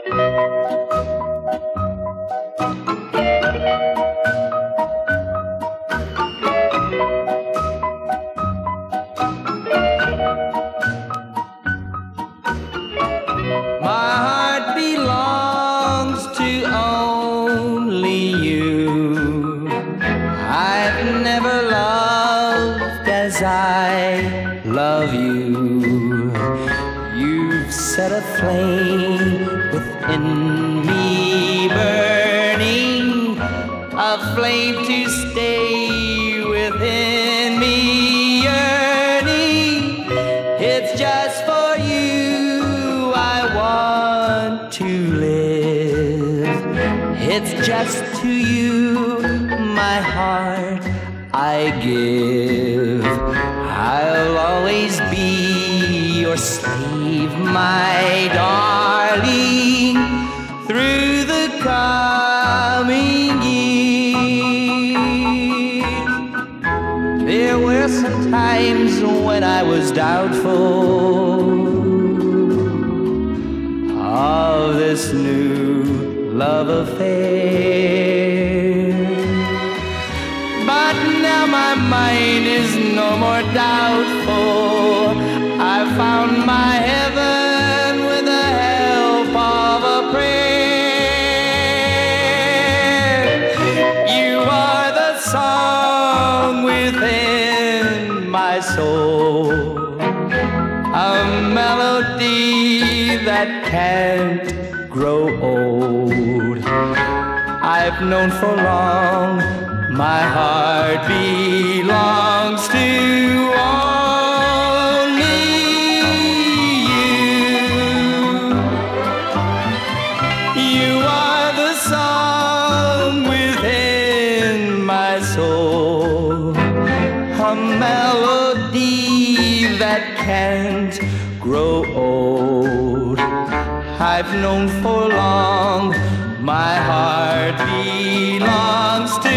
My heart belongs to only you. I've never loved as I love you. You've set a flame within me burning, a flame to stay within me yearning. It's just for you I want to live. It's just to you my heart I give. I'll always be your slave, my darling, through the coming years. There were some times when I was doubtful of this new love affair, but now my mind is no more doubtful. I found my heaven with the help of a prayer. You are the song within my soul, a melody that can't grow old. I've known for long my heart belongs to only you. You are the song within my soul, a melody that can't grow old. I've known for long my heart belongs to